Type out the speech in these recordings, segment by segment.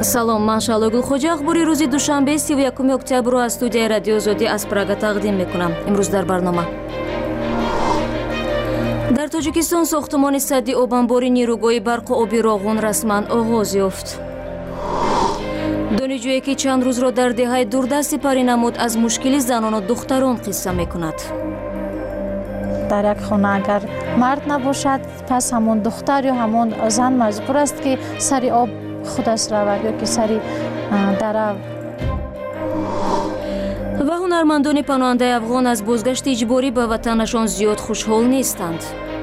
салом, ман Шалогул Хоҷа ахбори рӯзи душанбе 31 октябрро аз студияи радиои Озодӣ аз Прага тақдим мекунам. имрӯз дар барнома дар Тоҷикистон сохтмони садди обанбори нирӯгоҳи барқу оби Роғун расман оғоз ёфт. донишҷӯе ки чанд рӯзро дар деҳаи дурдаст сипарӣ намуд, аз мушкили занону духтарон қисса мекунад. در یک خانه اگر مرد نباشد پس همون دختر یا همون زن مجبور است که سری آب خودش رود یا که سری دره. ва ҳунармандони паноҳандаи афғон аз бозгашти иҷборӣ ба ватанашон зиёд хушҳол нестанд.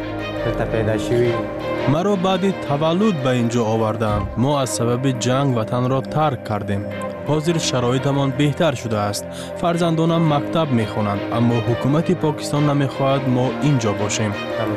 маро баъди таваллуд ба ин ҷо оварданд. мо аз сабаби ҷанг ватанро тарк кардем. ҳозир шароитамон беҳтар шудааст. фарзандонам мактаб мехонанд, аммо ҳукумати покистон намехоҳад мо ин ҷо бошем.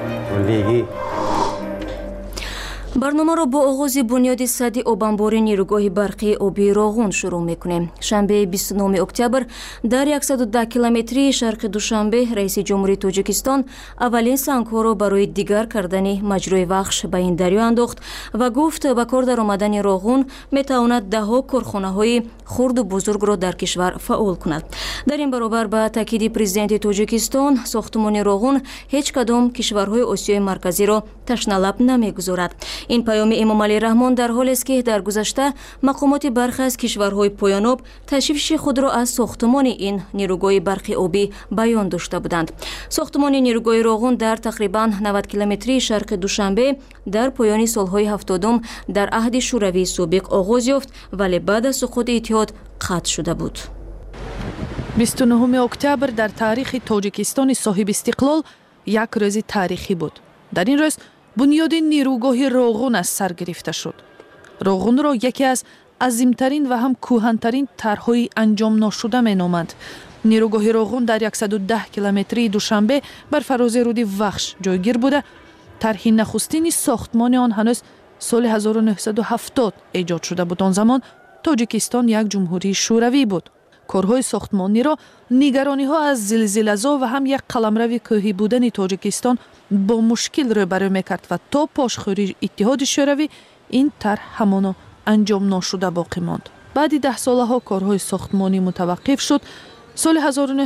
барномаро бо оғози бунёди садди обанбори нирӯгоҳи барқии оби Роғун шурӯъ мекунем. шанбеи 29 октябр дар 110 километрии шарқи Душанбе раиси ҷумҳурии Тоҷикистон аввалин сангҳоро барои дигар кардани маҷрои вахш ба ин дарё андохт ва гуфт ба кор даромадани Роғун метавонад даҳо корхонаҳои хурду бузургро дар кишвар фаъол кунад. дар ин баробар ба таъкиди президенти Тоҷикистон, сохтмони Роғун ҳеҷ кадом кишварҳои Осиёи марказиро ташналаб намегузорад. ин паёми Эмомалӣ Раҳмон дар ҳолест ки дар гузашта мақомоти бархе аз кишварҳои поёноб ташвиши худро аз сохтмони ин нирӯгоҳи барқи обӣ баён дошта буданд. сохтмони нирӯгоҳи Роғун дар тақрибан 90 километрии шарқи Душанбе дар поёни солҳои 70-ум дар аҳди шӯравии собиқ оғоз ёфт, вале баъд аз суқути иттиҳод қатъ шуда буд. 29 октябр дар таърихи Тоҷикистони соҳиби истиқлол як рӯзи таърихӣ буд. дар ин рӯз бунёди нирӯгоҳи Роғун аз сар гирифта шуд. Роғунро яке аз азимтарин ва ҳам кӯҳантарин тарҳҳои анҷомношуда меноманд. нирӯгоҳи Роғун дар 110 километрии Душанбе бар фарози руди вахш ҷойгир буда, тарҳи нахустини сохтмони он ҳанӯз соли 1970 эҷод шуда буд. он замон Тоҷикистон як ҷумҳурии шӯравӣ буд. корҳои сохтмониро нигарониҳо аз зилзилазо ва ҳам як қаламрави кӯҳӣ будани Тоҷикистон бо мушкил рӯбарӯ мекард ва то пошхӯрии иттиҳоди шӯравӣ ин тарҳ ҳамоно анҷом ношуда боқӣ монд. баъди 10 солаҳо корҳои сохтмонӣ мутаваққиф шуд. соли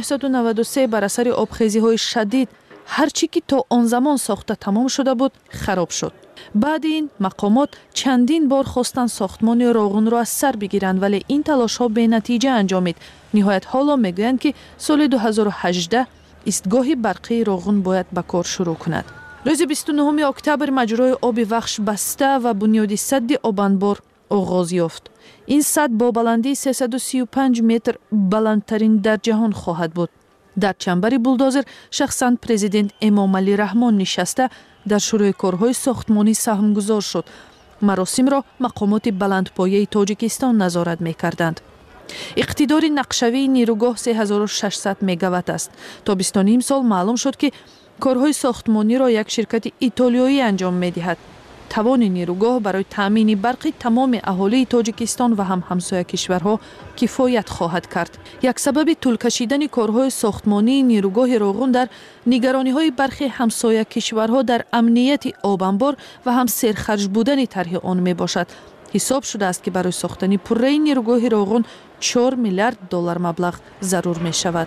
1993 бар асари обхезиҳои шадид ҳар чӣ ки то он замон сохта тамом шуда буд хароб шуд. баъди ин мақомот чандин бор хостанд сохтмони Роғунро аз сар бигиранд, вале ин талошҳо бенатиҷа анҷомид. ниҳоят ҳоло мегӯянд ки соли 2018 истгоҳи барқии Роғун бояд ба кор шурӯъ кунад. рӯзи 29 октябр маҷрои оби вахш баста ва бунёди садди обанбор оғоз ёфт. ин сад бо баландии 335 метр баландтарин дар ҷаҳон хоҳад буд. дар чамбари булдозер шахсан президент Эмомалӣ Раҳмон нишаста дар шурӯъи корҳои сохтмонӣ саҳмгузор шуд. маросимро мақомоти баландпояи Тоҷикистон назорат мекарданд. иқтидори нақшавии нирӯгоҳ 3600 мегаватт аст. тобистони имсол маълум шуд ки корҳои сохтмониро як ширкати итолиёӣ анҷом медиҳад. тавони нирӯгоҳ барои таъмини барқи тамоми аҳолии Тоҷикистон ва ҳам ҳамсоя кишварҳо кифоят хоҳад кард. як сабаби тӯлкашидани корҳои сохтмонии нирӯгоҳи Роғун дар нигарониҳои бархи ҳамсоя кишварҳо дар амнияти обанбор ва ҳам серхарҷ будани тарҳи он мебошад. ҳисоб шудааст ки барои сохтани пурраи нирӯгоҳи Роғун 4 миллиард доллар маблағ зарур мешавад.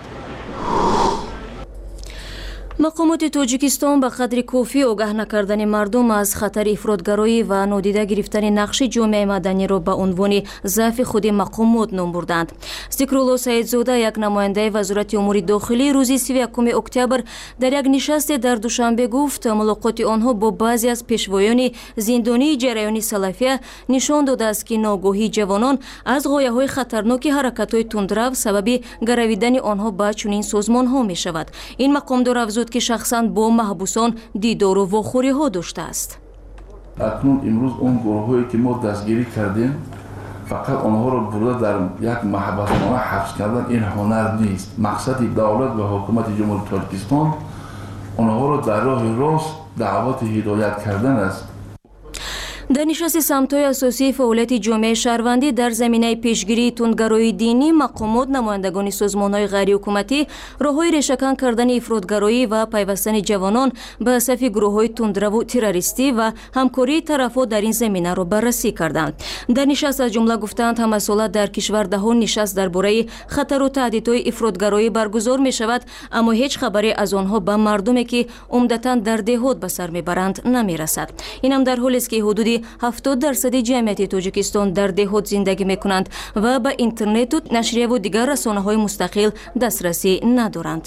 мақомоти Тоҷикистон ба қадри кофӣ огаҳ накардани мардум аз хатари ифротгароӣ ва нодида гирифтани нақши ҷомеаи маданиро ба унвони заъфи худи мақомот ном бурданд. Зикрулло Саидзода, як намояндаи Вазорати умури дохилӣ, рӯзи 31 октябр дар як нишасте дар Душанбе гуфт, мулоқоти онҳо бо баъзе аз пешвоёни зиндонии ҷараёни Салафия нишон додааст, ки ногоҳии ҷавонон аз ғояҳои хатарноки ҳаракатҳои тундрав сабаби гаравидани онҳо ба чунин созмонҳо мешавад. ин мақомдор афзуд ки шахсан бо маҳбусон дидору вохӯриҳо доштааст. акнун имрӯз он гурӯҳҳое ки мо дастгирӣ кардем, фақат онҳоро бурда дар як маҳбасхона ҳабс кардан ин ҳунар нест. мақсади давлат ва ҳукумати ҷумҳурии Тоҷикистон онҳоро дар роҳи рост даъвати ҳидоят кардан аст. در نشست سمت‌های اساسی فعالیت جامعه شهروندی در زمینه پیشگیری تندگرایی دینی، مقامات، نمایندگان سازمان‌های غیرحکومتی راه‌های ریشه‌کن کردن افراطگرایی و پیوستن جوانان به صف گروه‌های تندرو تروریستی و همکاری طرف‌ها در این زمینه را بررسی کردند. در نشست از جمله گفتند همساله در کشور دهان نشست درباره خطر و تهدیدهای افراطگرایی برگزار می‌شود، اما هیچ خبری از آنها به مردمی که عمدتاً در دهات به سر می‌برند نمی‌رسد. این هم در حالی است که حدود 70% جمعیت تاجیکستان در دهات زندگی میکنند و به اینترنت و نشریه و دیگر رسانه‌های مستقل دسترسی ندارند.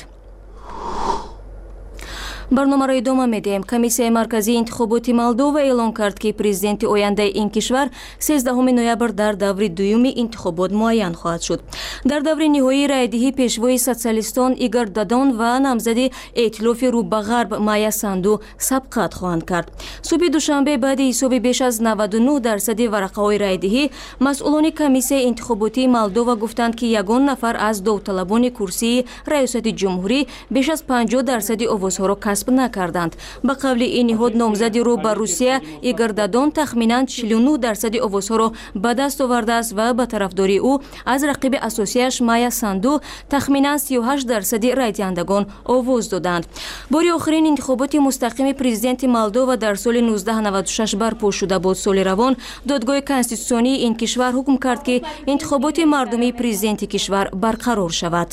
برنامه را ادامه میدیم. کمیسیای مرکزی انتخابات مولدووا اعلان کرد که پرزیدنت آینده این کشور 13 نوامبر در دور دوم انتخابات معین خواهد شد. در دور نهایی رایدهی پیشوای سوسیالیستان ایگور دادون و نامزد ائتلاف رو به غرب مایا ساندو سبقت خواهند کرد. صبح دوشنبه بعد حساب بیش از 99% ورقه‌های رایدهی، مسئولان کمیسیای انتخاباتی مولدووا گفتند که یگان نفر از داوطلبان کرسی ریاست جمهوری بیش از 50% آوازها را کسب نکردند. به قول این نهاد، نامزد رو به روسیه ایگور دادون تخمیناً 49% آوازها را به دست آورده است و به طرفداری او از رقیب اساسیش مایا ساندو تخمیناً 38% رای دهندگان آواز دادند. بار آخرین انتخابات مستقیم پرزیدنت مولدووا در سال 1996 برپا شده بود. سال روان دادگاه کنستیتوسیونی این کشور حکم کرد که انتخابات مردمی پرزیدنت کشور برقرار شود.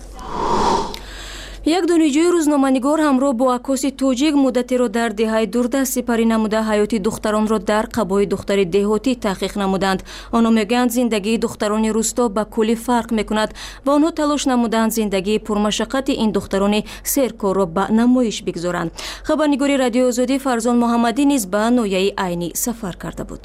یک دانشجوی روزنامه‌نگار همراه با عکاس توجیک مدتی را در دهه دوردست سپری نموده حیات دختران را در قبای دختر دهاتی تحقیق نمودند. آنها میگویند زندگی دختران روستا به کلی فرق میکند و آنها تلاش نمودند زندگی پرمشقت این دختران سرکار را به نمایش بگذارند. خبرنگار رادیو آزادی فرزان محمدی نیز به ناحیه عینی سفر کرده بود.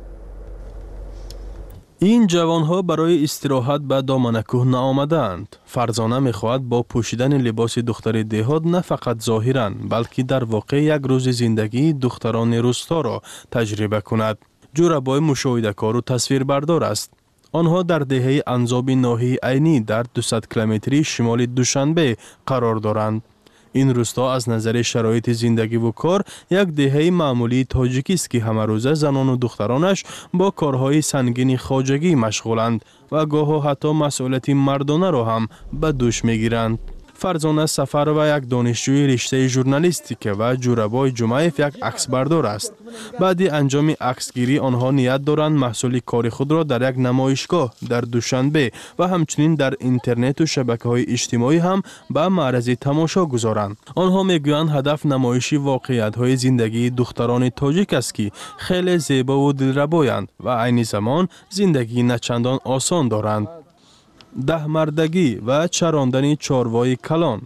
این جوانها برای استراحت به دامن کوه نآمدند. فرزانه می‌خواهد با پوشیدن لباس دختر دهات نه فقط ظاهراً بلکه در واقع یک روز زندگی دختران روستا را تجربه کند. جورابای مشاهده‌کار و تصویربردار است. آنها در دهه انزاب ناحیه عینی در 200 کیلومتری شمال دوشنبه قرار دارند. این روستا از نظر شرایط زندگی و کار یک دهه معمولی تاجیکی است که همه روزه زنان و دخترانش با کارهای سنگین خواجگی مشغولند و گاهی حتی مسئولیت مردانه را هم به دوش میگیرند. فرزانه سفر و یک دانشجوی رشته ژورنالیستیک و جورابای جمعیف یک عکسبردار است. بعد انجام عکسگیری آنها نیت دارند محصول کار خود را در یک نمایشگاه در دوشنبه و همچنین در اینترنت و شبکه‌های اجتماعی هم به معرض تماشا گذارند. آنها میگویند هدف نمایش واقعیت‌های زندگی دختران تاجیک است که خیلی زیبا و دلربایند و عین زمان زندگی نچندان آسان دارند. ده مردگی و چراندن چاروای کلان،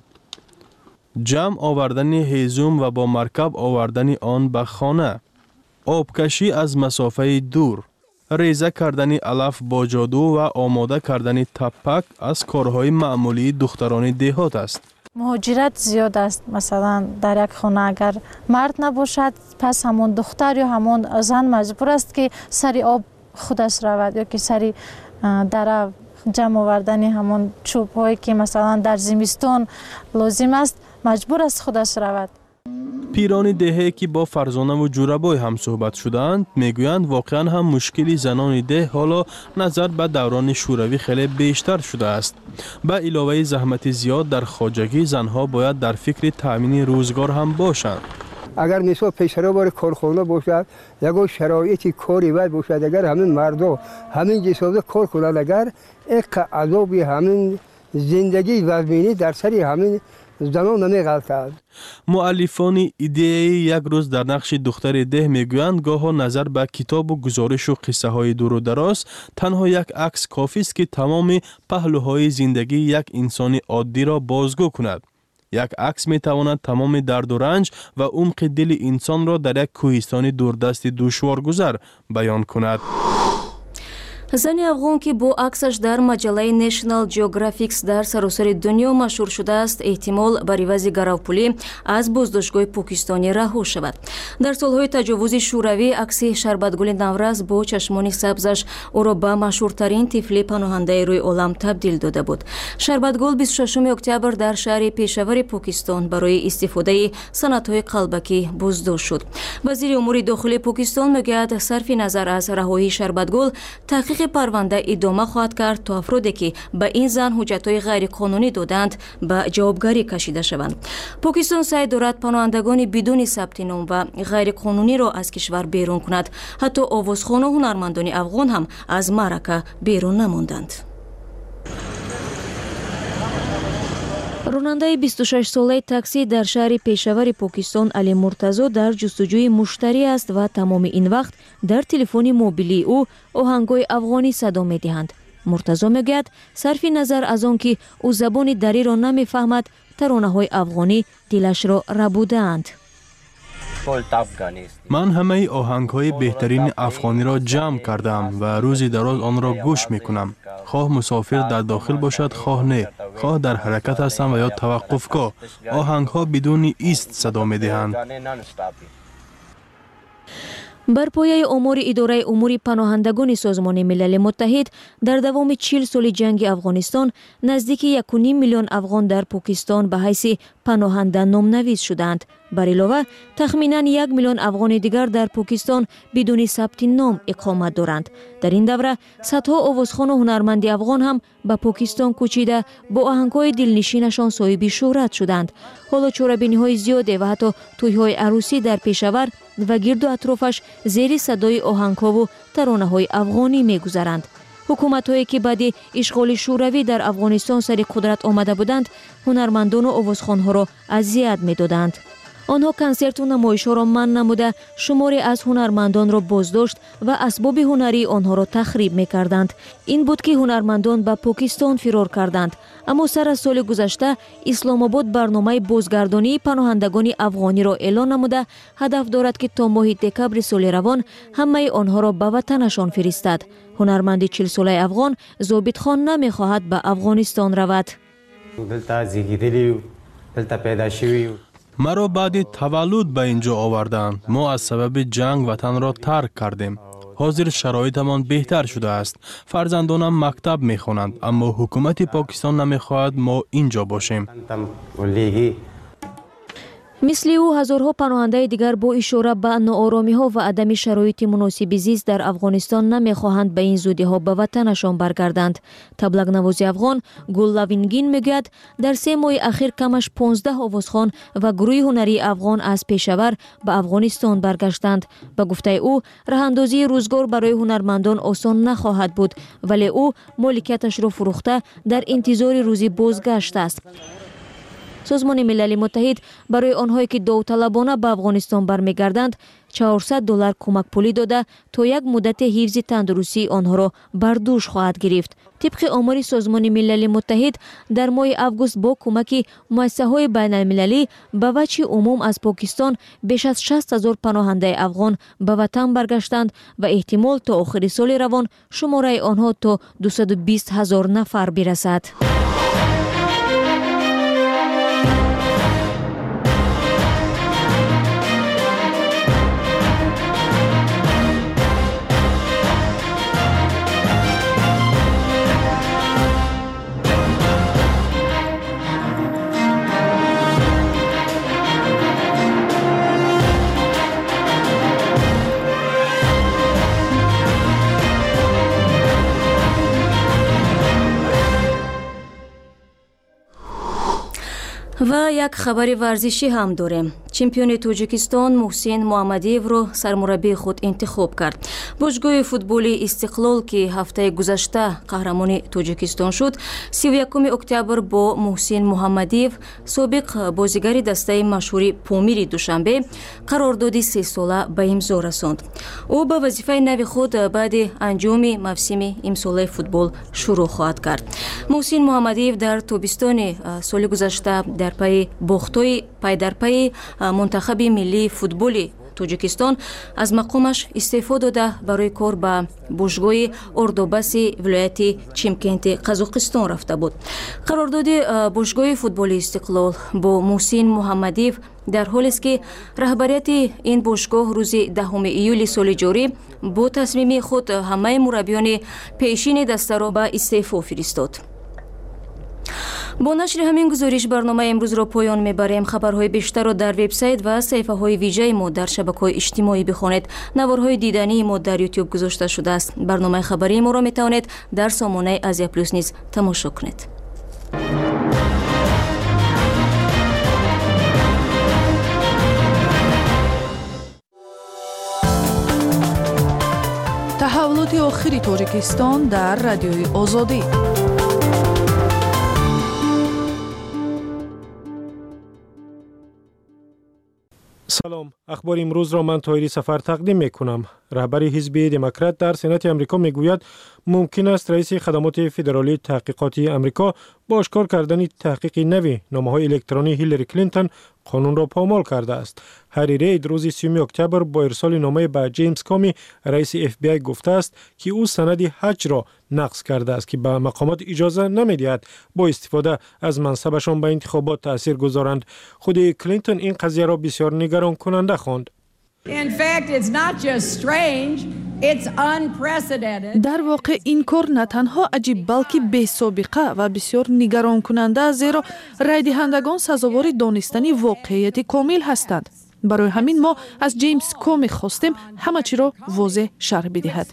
جمع آوردن هیزم و با مرکب آوردن آن به خانه، آبکشی از مسافه دور، ریزه کردن علف با جادو و آماده کردن تپک از کارهای معمولی دختران دهات است. مهاجرت زیاد است. مثلا در یک خانه اگر مرد نباشد پس همون دختر یا همون زن مجبور است که سری آب خودش رود یا که سری در جمع آوردن همون چوب هایی که مثلا در زمستان لازم است مجبور است خودش رود. پیران دهه که با فرزانه و جورابای هم صحبت شدند میگویند واقعا هم مشکلی زنان ده حالا نظر به دوران شوروی خیلی بیشتر شده است. به علاوه زحمت زیاد در خواجگی زنها باید در فکر تامین روزگار هم باشند. اگر مثلا پیشرو بار کارخانه باشد یا شرایطی کاری باید باشد، اگر همین مردم همین جسازه کار کنند، اگر یک عذابی همین زندگی وزمینی در سری همین زنان نمی‌غلطند. مؤلفان ایده یک روز در نقش دختر ده میگویند گاهی نظر به کتاب و گزارش و قصه های دور و دراز تنها یک عکس کافی است که تمام پهلوهای زندگی یک انسان عادی را بازگو کند. یک عکس می تواند تمام درد و رنج و عمق دل انسان را در یک کوهستان دوردست دشوارگذر بیان کند. зани афғон ки бо аксаш дар маҷаллаи National Geographic дар саросари дунё машҳур шудааст, эҳтимол ба ривази гаровпулӣ аз боздоштгоҳи покистонӣ раҳо шавад. дар солҳои таҷовузи шӯравӣ акси Шарбатгули Навраз бо чашмони сабзаш ӯро ба машҳуртарин тифли паноҳандаи рӯи олам табдил дода буд. Шарбатгул 26 октябр дар шаҳри пешавари Покистон барои истифодаи санъатҳои қалбакӣ буздошт шуд. вазири умури дохилии Покистон мегӯяд, сарфи назар аз раҳоии Шарбатгул, таҳқиқи парванда идома хоҳад кард то афроде ки ба ин зан ҳуҷҷатҳои ғайриқонунӣ доданд ба ҷавобгарӣ кашида шаванд. Покистон саъй дорад паноҳандагони бидуни сабти ном ва ғайриқонуниро аз кишвар берун кунад. ҳатто овозхону ҳунармандони афғон ҳам аз маърака берун намонданд. ронандаи 26 солаи такси дар шаҳри пешавари Покистон Али Муртазо дар ҷустуҷӯи муштарӣ аст ва тамоми ин вақт дар телефони мобилии ӯ оҳангҳои афғонӣ садо медиҳанд. Муртазо мегӯяд, сарфи назар аз он ки ӯ забони дариро намефаҳмад, таронаҳои афғонӣ дилашро рабудаанд. ман ҳамаи оҳангҳои беҳтарини афғониро ҷамъ кардам ва рӯзи дароз онро гӯш мекунам. хоҳ мусофир дар дохил бошад, хоҳ не, хоҳ дар ҳаракат ҳастам ва ё таваққуфгоҳ, оҳангҳо бидуни ист садо медиҳанд. бар пояи омори идораи умури паноҳандагони Созмони Милали Муттаҳид, дар давоми 40 соли ҷанги Афғонистон наздики 1.5 миллион афғон дар Покистон ба ҳайси паноҳанда номнавис шуданд. бар илова тахминан 1 миллион афғони дигар дар Покистон бидуни сабти ном иқомат доранд. дар ин давра садҳо овозхону ҳунарманди афғон ҳам ба Покистон кӯчида бо оҳангҳои дилнишинашон соҳиби шӯҳрат шуданд. ҳоло чорабиниҳои зиёде ва ҳатто тӯйҳои арӯсӣ дар Пешавар ва гирду атрофаш зери садои оҳангҳову таронаҳои афғонӣ мегузаранд. ҳукуматҳое ки баъди ишғоли шӯравӣ дар Афғонистон сари қудрат омада буданд, ҳунармандону овозхонҳоро азият медоданд. онҳо консерту намоишҳоро манъ намуда, шуморе аз ҳунармандонро боздошт ва асбоби ҳунарии онҳоро тахриб мекарданд. ин буд ки ҳунармандон ба Покистон фирор карданд. аммо сар аз соли гузашта Исломобод барномаи бозгардонии паноҳандагони афғониро эълон намуда, ҳадаф дорад ки то моҳи декабри соли равон ҳамаи онҳоро ба ватанашон фиристад. ҳунарманди 40 солаи афғон зобитхон намехоҳад ба Афғонистон равад. маро баъди таваллуд ба ин ҷо оварданд. мо аз сабаби ҷанг ватанро тарк кардем. ҳозир шароитамон беҳтар шудааст. фарзандонам мактаб мехонанд, аммо ҳукумати Покистон намехоҳад мо ин ҷо бошем. мисли ӯ ҳазорҳо паноҳандаи дигар бо ишора ба нооромиҳо ва адами шароити муносиби зист дар Афғонистон намехоҳанд ба ин зудиҳо ба ватанашон баргарданд. таблагнавози афғон Гул Лавингин мегӯяд, дар 3 моҳи ахир камаш 15 овозхон ва гурӯҳи ҳунарии афғон аз Пешавар ба Афғонистон баргаштанд. ба гуфтаи ӯ, раҳандозии рӯзгор барои ҳунармандон осон нахоҳад буд, вале ӯ моликияташро фурӯхта дар интизори рӯзи бозгашт аст. Созмони Милали Муттаҳид барои онҳое ки довталабона ба Афғонистон бармегарданд $400 кӯмакпулӣ дода, то як муддати ҳифзи тандурустии онҳоро бар дӯш хоҳад гирифт. тибқи омори Созмони Милали Муттаҳид, дар моҳи август бо кӯмаки муассисаҳои байналмилалӣ ба ваҷҳи умум аз Покистон беш аз 60,000 паноҳандаи афғон ба ватан баргаштанд ва эҳтимол то охири соли равон шумораи онҳо то 220,000 нафар бирасад. ва як хабари варзишӣ ҳам дорем. чемпиони Тоҷикистон Муҳсин Муҳаммадиевро сармураббии худ интихоб кард. бошгоҳи футболи Истиқлол ки ҳафтаи гузашта қаҳрамони Тоҷикистон шуд, 31 октябр бо Муҳсин Муҳаммадиев, собиқ бозигари дастаи машҳури Помири Душанбе, қарордоди 3 сола ба имзо расонд. ӯ ба вазифаи нави худ баъди анҷоми мавсими имсолаи футбол шурӯъ хоҳад кард. Муҳсин Муҳаммадиев дар тобистони соли гузашта дар пайи бохтҳои пайдарпайи мунтахаби миллии футболи توجیکستان از مقامش استعفا داده برای کار به باشگاه اردوباسی ولایت چیمکنت قزاقستان رفته بود. قرارداد باشگاه فوتبال استقلال با محسن محمدیو در حالی است که رهبریت این باشگاه روز 10 ایول سال جاری با تصمیم خود همه مربیان پیشین دسته را به استعفا فرستاد. با نشر همین گزارش برنامه امروز را پایان میبریم. خبرهای بیشتر را در وبسایت و صفحه های ویژه ما در شبکه‌های اجتماعی بخوانید. نوارهای دیدنی ما در یوتیوب گذاشته شده است. برنامه خبری ما را میتوانید در سامانه آسیا پلاس نیز تماشا کنید. تحولات آخری تاجیکستان در رادیوی آزادی. سلام، اخبار امروز را من طاهری سفر تقدیم می کنم. رهبر حزب دموکرات در سنات آمریکا می گوید ممکن است رئیس خدمات فدرالی تحقیقاتی آمریکا با اشکار کردن تحقیق نوی نامه‌های الکترونی هیلاری کلینتون قانون را پامال کرده است. هری رید روز 30 اکتبر با ارسال نامه به جیمز کامی رئیس FBI گفته است که او سند حج را نقض کرده است که به مقامات اجازه نمی‌دهد با استفاده از منصبشان به انتخابات تأثیر گذارند. خود کلینتون این قضیه را بسیار نگران کننده خواند. در واقع این کار نه تنها عجیب بلکه بی سابقه و بسیار نگران کننده است، زیرا رای دهندگان سزاوار دانستن واقعیت کامل هستند. برای همین ما از جیمز کومی خواستیم همه چی را واضح شرح بدهد.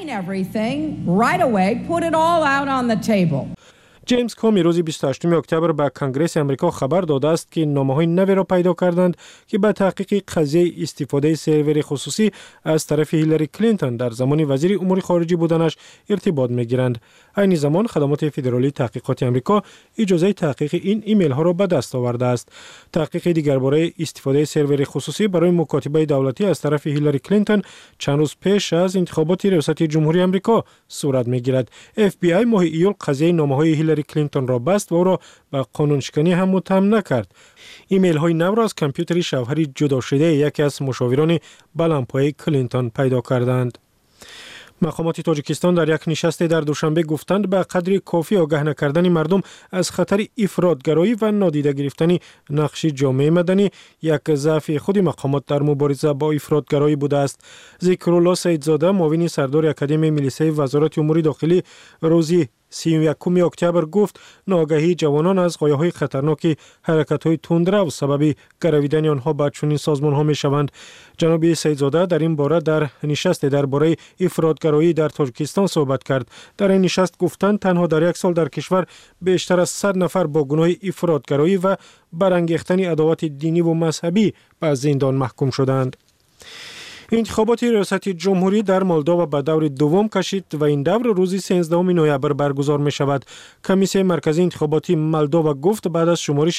جیمز کومی روز 28 اکتبر به کنگره آمریکا خبر داده است که نامه‌های نوی را پیدا کردند که به تحقیق قضیه استفاده سرور خصوصی از طرف هیلاری کلینتون در زمان وزیر امور خارجه بودنش ارتباط می‌گیرند. این زمان خدمات فدرالی تحقیقات آمریکا اجازه تحقیق این ایمیل ها را به دست آورده است. تحقیق دیگر برای استفاده سرور خصوصی برای مکاتبه دولتی از طرف هیلاری کلینتون چند روز پیش از انتخابات ریاست جمهوری آمریکا صورت می‌گیرد. FBI ماه ایول قضیه نامه‌های هیلاری کلینتون را بست و او را به قانونشکنی هم متهم نکرد. ایمیل های نو را از کامپیوتر شوهر جدا شده یکی از مشاوران بلندپایه کلینتون پیدا کردند. مقامات تاجیکستان در یک نشست در دوشنبه گفتند به قدری کافی آگاه نکردن مردم از خطر افراطگرایی و نادیده گرفتن نقش جامعه مدنی یک ضعف خود مقامات در مبارزه با افراطگرایی بوده است. ذکرالله سیدزاده معاون سردار اکادمی ملیسه وزارت امور داخلی روزی 31 اکتبر گفت ناآگاهی جوانان از غایه‌های خطرناک حرکت‌های تندرو سبب گرویدن آنها به چنین سازمان‌ها می‌شوند. جناب سیدزاده در این باره در نشست درباره افراطگرایی در تاجیکستان صحبت کرد. در این نشست گفتند تنها در یک سال در کشور بیشتر از 100 نفر با گناه افراطگرایی و برانگیختن عداوت دینی و مذهبی به زندان محکوم شدند. انتخابات ریاست جمهوری در مولداوا به دور دوم کشید و این دور روز 13 نوامبر برگزار می شود. کمیسیون مرکزی انتخاباتی مولداوا گفت بعد از شمارش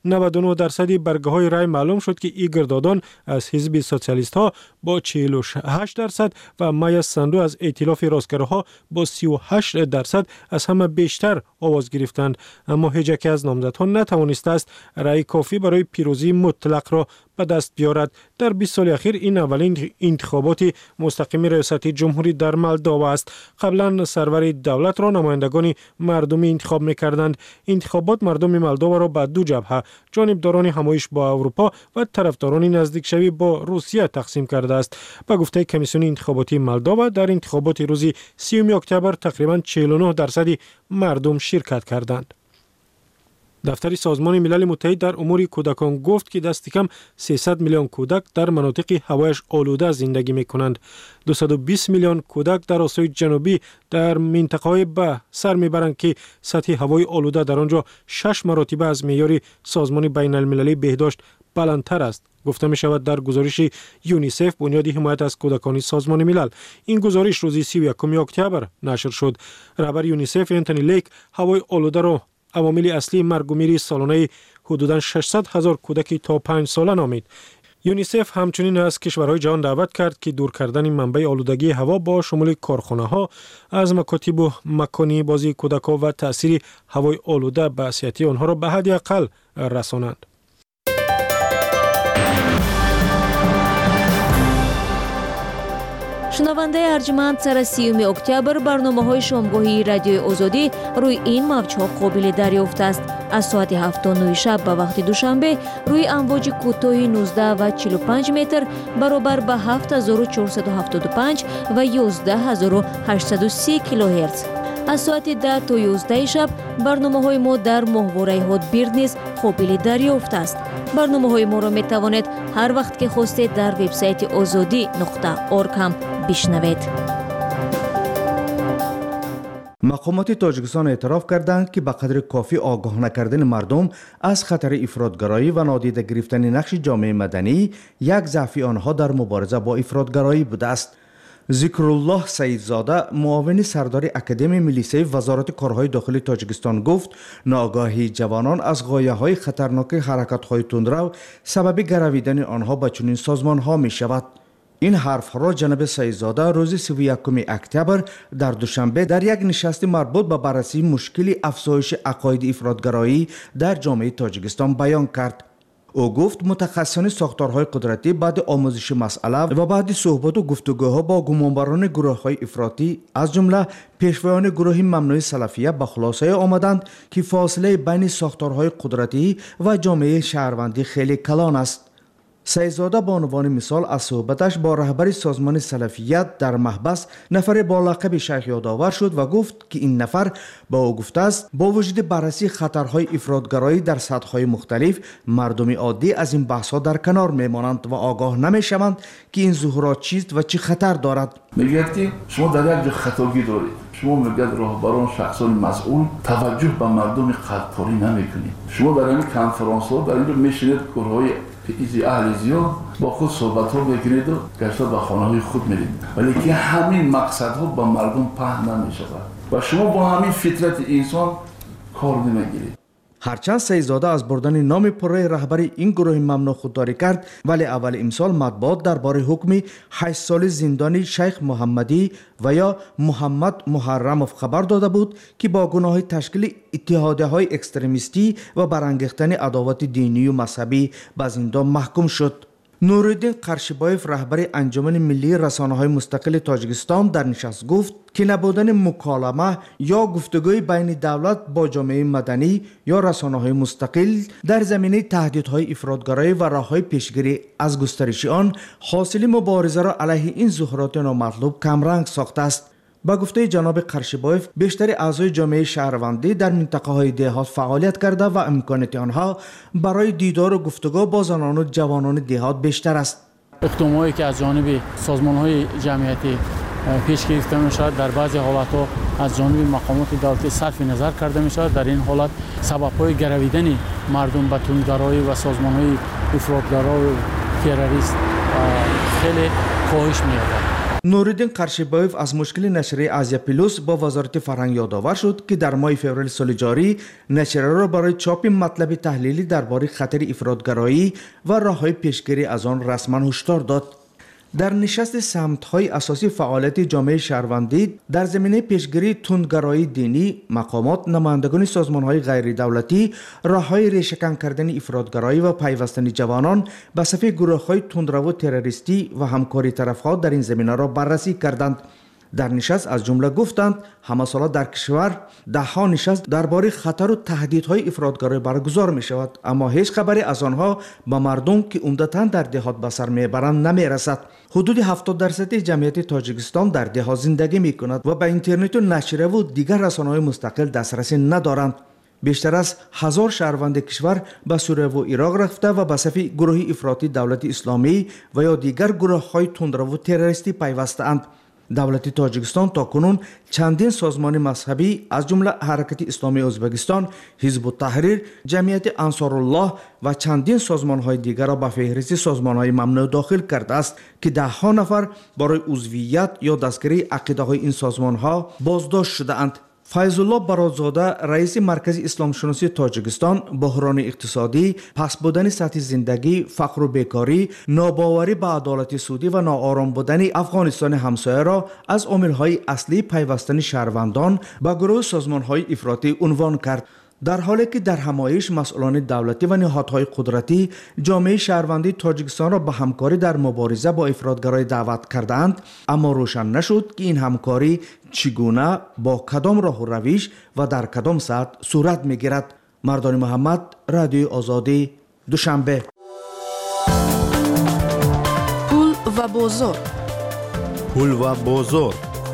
99% برگه های رای معلوم شد که ایگور دادان از حزب سوسیالیست ها با 48% و مایا ساندو از ائتلاف راستگراها با 38% از همه بیشتر آواز گرفتند، اما هیچ یک از نامزدها نتوانسته است رای کافی برای پیروزی مطلق را به دست بیارد. در 20 سال اخیر این اولین انتخابات مستقیم ریاست جمهوری در مولداوا است. قبلا سرور دولت را نمایندگان مردمی انتخاب می‌کردند. انتخابات مردم مولداوا را به دو جبهه، جانبداران همایش با اروپا و طرفداران نزدیک شوی با روسیه تقسیم کرده است. به گفته کمیسیون انتخاباتی مولداوا در انتخابات روز 30 اکتبر تقریباً 49% مردم شرکت کردند. دفتر سازمان ملل متحد در امور کودکان گفت که دست کم 300 میلیون کودک در مناطق هوایش آلوده زندگی می کنند. 220 میلیون کودک در آسیای جنوبی در منطقه‌های به سر میبرند که سطح هوای آلوده در آنجا 6 مرتبه از معیار سازمان بین المللی بهداشت بلندتر است. گفته می شود در گزارش یونیسف بنیاد حمایت از کودکان سازمان ملل. این گزارش روز 31 اکتبر نشر شد. رهبر یونیسف انتونی لیک هوای آلوده را عوامل اصلی مرگ و میر سالانه حدوداً 600,000 کودک تا 5 ساله نامید. یونیسف همچنین از کشورهای جهان دعوت کرد که دور کردن منبع آلودگی هوا با شمول کارخانه‌ها از مکاتب و مکانی بازی کودکان و تأثیر هوای آلوده به صحت آنها را به حد اقل رسانند. шунавандаи арҷманд сара 30 октябр барномаҳои шомгоҳии радиои озодӣ рӯи ин мавҷҳо қобили дарёфт аст. аз соати 7:09 шаб ба вақти душанбе рӯи амвоҷи кӯтоҳи 19 ва 45 метр баробар ба 7475 ва 11830 килоҳерц. аз соати 10 то 11 шаб барномаҳои мо дар моҳвораи ҳотбирд низ қобили дарёфт аст. барномаҳои моро метавонед ҳар вақт ки хостед дар вебсайти озодӣ.орг ҳам бишнавед. مقامات تاجیکستان اعتراف کردند که به قدر کافی آگاه نکردن مردم از خطر افراطگرایی و نادیده گرفتن نقش جامعه مدنی یک ضعف آنها در مبارزه با افراطگرایی بوده است. ذکرالله سیدزاده معاون سردار اکادمی ملیسه وزارت کارهای داخلی تاجیکستان گفت ناآگاهی جوانان از غایه‌های خطرناک حرکت‌های تندرو سبب گرویدن آنها به چنین سازمان‌ها می‌شود. این حرف را جناب سیدزاده روز 31 اکتبر در دوشنبه در یک نشست مربوط به بررسی مشکل افزایش عقاید افراطگرایی در جامعه تاجیکستان بیان کرد. او گفت متخصصان ساختارهای قدرتی بعد آموزش مسئله و بعد صحبت و گفتگوها با گمانبران گروه‌های افراطی از جمله پیشوایان گروه ممنوع سلفیه به خلاصه آمدند که فاصله بین ساختارهای قدرتی و جامعه شهروندی خیلی کلان است. سیدزاده با عنوان مثال از صحبتش با رهبر سازمان سلفیت در محبس نفر با لقب شیخ یادآور شد و گفت که این نفر با او گفته است با وجود بررسی خطرهای افراطگرایی در سطح‌های مختلف مردم عادی از این بحث‌ها در کنار میمانند و آگاه نمیشوند که این ظهورات چیست و چه خطر دارد. میگوید که شما در یک جا خطاگی دارید. شما میگوید راهبران شخصان مسئول توجه به مردم قلب‌کاری نمیکنید. شما در این کنفرانس‌ها در اینجا میشینید گروه‌های ایزی اهل زیاد با خود صحبت ها بگیرید و گشتا به خانه های خود میرید ولی که همین مقصد ها با مردم پهن نمیشود و شما با همین فطرت انسان کار نمیگیرید. هرچند سیدزاده از بردن نام پره رهبر این گروه ممنوع خودداری کرد ولی اول امسال مطبوعات درباره حکم 8 سال زندانی شیخ محمدی و یا محمد محرموف خبر داده بود که با گناه تشکیل اتحادیه‌های اکستریمیستی و برانگیختن عداوت دینی و مذهبی به زندان محکوم شد. نورالدین قرشیبایف رهبر انجمن ملی رسانه‌های مستقل تاجیکستان در نشست گفت که نبودن مکالمه یا گفتگوی بین دولت با جامعه مدنی یا رسانه‌های مستقل در زمینه تهدیدهای افراطگرایی و راه‌های پیشگیری از گسترش آن حاصل مبارزه را علیه این ظهورات نامطلوب کمرنگ ساخته است. با گفته جناب قرشیبایف بیشتر اعضای جامعه شهروندی در منطقه‌های دهات فعالیت کرده و امکانات آنها برای دیدار و گفتگو با زنان و جوانان دهات بیشتر است. اقداماتی که از جانب سازمان‌های جمعیتی پیش گرفته می‌شود در بعضی حالت‌ها از جانب مقامات دولتی صرف نظر کرده می‌شود. در این حالت سبب‌های گرویدن مردم به تندگرایی و سازمان‌های افراطگرا و تروریست خیلی کاهش می‌یابد. نورالدین قرشیبایف از مشکل نشریه آزیا پلوس با وزارت فرهنگ یادآور شد که در ماه فوریه سال جاری نشریه را برای چاپ مطلب تحلیلی درباره خطر افراطگرایی و راه‌های پیشگیری از آن رسما هشدار داد. در نشست سمت‌های اساسی فعالیت جامعه شهروندی در زمینه پیشگیری تندگرایی دینی، مقامات، نمایندگان سازمان‌های غیر دولتی، راه‌های ریشه‌کن کردن افراطگرایی و پیوستن جوانان به صف گروه‌های تندرو تروریستی و همکاری طرف‌ها در این زمینه را بررسی کردند. در نشست از جمله گفتند همه ساله در کشور ده‌ها نشست درباره خطر و تهدیدهای افراطگرایی برگزار می شود اما هیچ خبری از آنها به مردم که عمدتاً در دهات به سر میبرند نمی رسد. حدود 70% جمعیت تاجیکستان در دهات زندگی می کند و به اینترنت و نشریه و دیگر رسانه‌های مستقل دسترسی ندارند. بیشتر از 1000 شهروند کشور به سوریه و عراق رفته و به صف گروه افراطی دولت اسلامی و یا دیگر گروه‌های تندرو و تروریستی پیوسته‌اند. دولت تاجیکستان تاکنون چندین سازمان مذهبی از جمله حرکت اسلامی ازبکستان، حزب التحریر، جمعیت انصارالله و چندین سازمان‌های دیگر را به فهرست سازمان‌های ممنوع داخل کرده است که ده‌ها نفر برای عضویت یا دستگیری عقیده‌های این سازمان‌ها بازداشت شده‌اند. فیض‌الله برادزاده رئیس مرکز اسلام شناسی تاجیکستان بحران اقتصادی، پس بودن سطح زندگی، فقر و بیکاری، ناباوری به عدالت سودی و ناآرام بودن افغانستان همسایه را از عامل‌های اصلی پیوستن شهروندان به گروه سازمان‌های افراطی عنوان کرد. در حالی که در همایش مسئولان دولتی و نهادهای قدرتی جامعه شهروندی تاجیکستان را به همکاری در مبارزه با افراطگرایی دعوت کردند، اما روشن نشد که این همکاری چگونه، با کدام راه و روش و در کدام سطح صورت می‌گیرد. مردان محمد، رادیو آزادی، دوشنبه. پول و بازار. پول و بازار.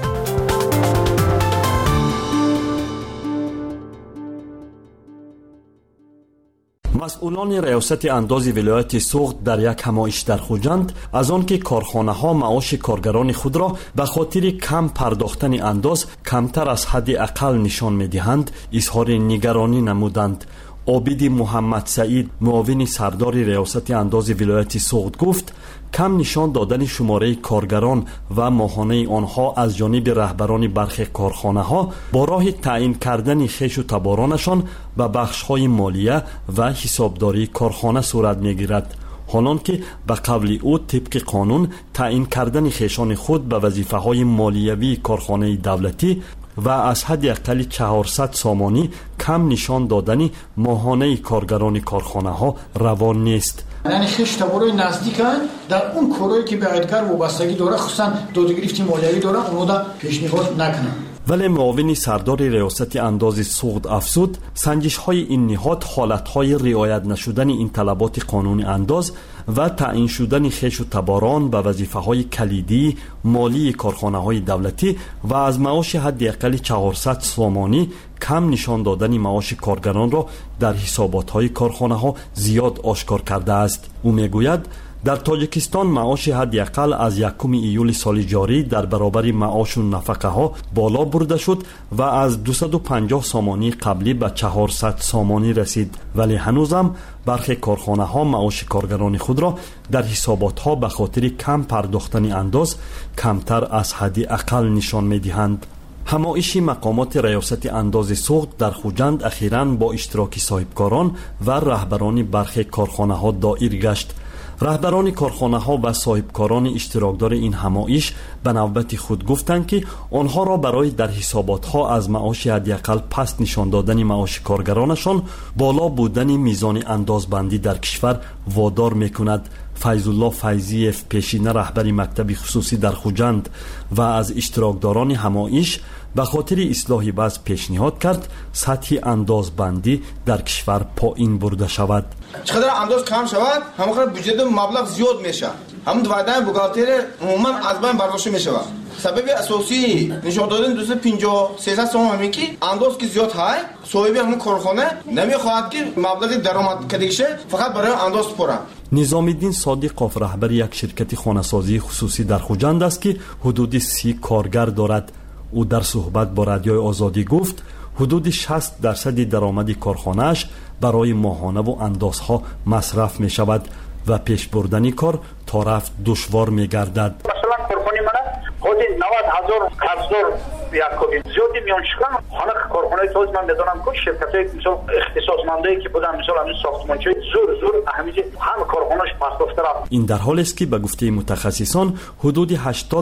مسئولان ریاست انداز ولایت سوغد در یک همایش در خوجند از آنکه کارخانه‌ها معاش کارگران خود را به خاطر کم پرداختن انداز کمتر از حد اقل نشان می‌دهند اظهار نگرانی نمودند. عابد محمد سعید، معاون سردار ریاست انداز ولایت سوغد گفت کم نشان دادن شماره کارگران و ماهانه آنها از جانب رهبران برخی کارخانه‌ها با راه تعیین کردن خویش و تبارانشان به بخش‌های مالیه و حسابداری کارخانه صورت می‌گیرد. حالان که به قول او طبق قانون تعیین کردن خویشان خود به وظیفه‌های مالیوی کارخانه دولتی و از حد اقل 400 سامانی کم نشان دادن ماهانه کارگران کارخانه ها روان نیست. یعنی خیش تبارای نزدیک در اون کارهایی که به عیدگر وابستگی داره، خصوصا دادگرفتی مالیوی داره، اونو دا پیشنهاد نکنن. ولی معاون سردار ریاست انداز سوغد افزود سنجش های این نهاد حالت های رعایت نشدن این طلبات قانون انداز و تعیین شدن خویش و تباران به وظیفه های کلیدی مالی کارخانه های دولتی و از معاش حداقل 400 سامانی کم نشان دادن معاش کارگران را در حسابات های کارخانه ها زیاد آشکار کرده است. او میگوید در تاجیکستان معاش حداقل از 1 ایول سال جاری در برابر معاش و نفقه ها بالا برده شد و از 250 سامانی قبلی به 400 سامانی رسید، ولی هنوزم برخی کارخانه ها معاش کارگران خود را در حسابات ها به خاطر کم پرداختن انداز کمتر از حد اقل نشان می دهند. همایش مقامات ریاست انداز سوغد در خوجند اخیراً با اشتراک صاحبکاران و رهبران برخی کارخانه ها دایر گشت. رهبران کارخانه ها و صاحبکاران اشتراکدار این همایش به نوبت خود گفتند که آنها را برای در حسابات ها از معاش حداقل پست نشان دادن معاش کارگرانشان بالا بودن میزان اندازبندی در کشور وادار میکند. فیض الله فیضیف، پیشینه رهبر مکتب خصوصی در خوجند و از اشتراکداران همایش به خاطر اصلاح وضع پیشنهاد کرد سطح اندازبندی در کشور پایین برده شود. چقدر انداز کم شود همونقدر بودجه مبلغ زیاد میشه، همون وعده بوغالتر عموما از بین برداشته میشه. سبب اساسی نشان دادن 250 300 سوم همین که انداز که زیاد های صاحب همون کارخانه نمیخواهد که مبلغ درآمد کدیشه فقط برای انداز پره. نظام الدین صادقوف رهبر یک شرکت خانه‌سازی خصوصی در خوجند است که حدود 30 کارگر دارد. او در صحبت با رادیوی آزادی گفت حدود 60% درآمد کارخانه‌اش برای ماهانه و اندازها مصرف می شود و پیش بردن کار تا رفت دشوار می گردد. مثلا کارخانه من حدود 90,000 قرضدار یک کاری زیادی میان شکن خانه کارخانه تاز من بدانم که شرکت‌های مثلا اختصاصمندی که بودن مثلا همین ساختمانچی زور اهمیت هم کارخانه‌اش مصرف رفت. این در حالی است که به گفته متخصصان حدود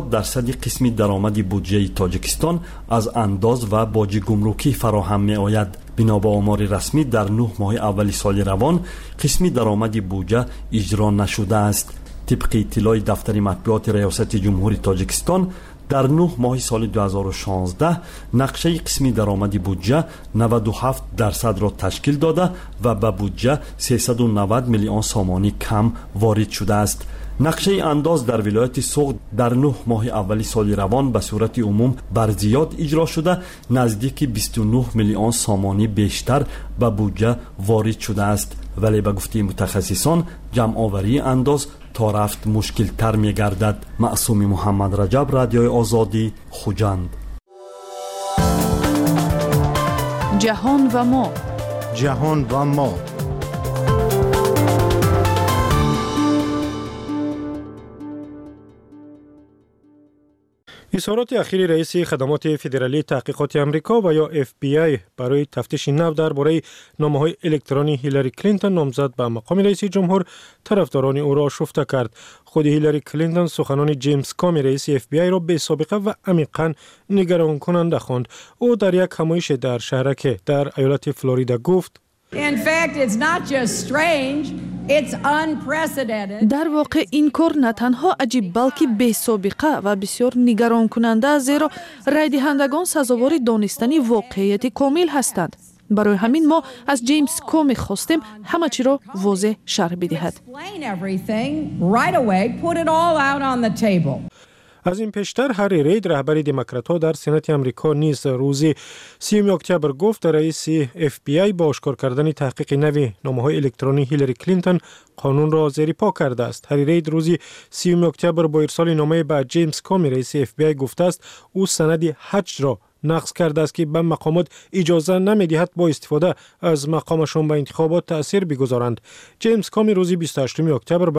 80% قسم درآمد بودجه تاجیکستان از انداز و باج گمرکی فراهم می آید. بنا به آمار رسمی در 9 ماه اول سال روان قسم درآمد بودجه اجرا نشده است. طبق اطلاع دفتر مطبوعات ریاست جمهوری تاجیکستان در 9 ماه سال 2016 نقشه قسمی درآمد بودجه 97% را تشکیل داده و به بودجه 390 میلیون سامانی کم وارد شده است. نقشه انداز در ولایت سوغد در 9 ماه اول سال روان به صورت عموم بر زیاد اجرا شده نزدیک 29 میلیون سامانی بیشتر به بودجه وارد شده است، ولی به گفته متخصصان جمع آوری انداز تا رفت مشکل تر می گردد. معصوم محمد رجب، رادیوی آزادی، خوجند. جهان و ما. جهان و ما. اظهارات اخیر رئیس خدمات فدرالی تحقیقات آمریکا و یا FBI برای تفتیش نو درباره نامه‌های الکترونی هیلاری کلینتون نامزد به مقام رئیس جمهور طرفداران او را آشفته کرد. خود هیلاری کلینتون سخنان جیمز کامی رئیس FBI را بی سابقه و عمیقاً نگران کننده خواند. او در یک همایش در شهرک در ایالت فلوریدا گفت: In fact, it's not just strange, it's unprecedented. در واقع این کار نه تنها عجیب بلکه بی سابقه و بسیار نگران کننده است، زیرا رای دهندگان سزاوار دانستن واقعیت کامل هستند. برای همین ما از جیمز کومی خواستیم همه چی را واضح شرح بدهد. Explain everything right away, put it all out on the table. از این پیشتر هری رید رهبر دموکرات‌ها در سنات آمریکا نیز روز 30 اکتبر گفت رئیس FBI با اشکار کردن تحقیق نوی نامه‌های الکترونی هیلاری کلینتون قانون را زیر پا کرده است. هری رید روز 30 اکتبر با ارسال نامه به جیمز کامی رئیس FBI گفته است او سند حج را نقض کرده است که به مقامات اجازه نمی‌دهد با استفاده از مقامشان به انتخابات تأثیر بگذارند. جیمز کامی روز 28 اکتبر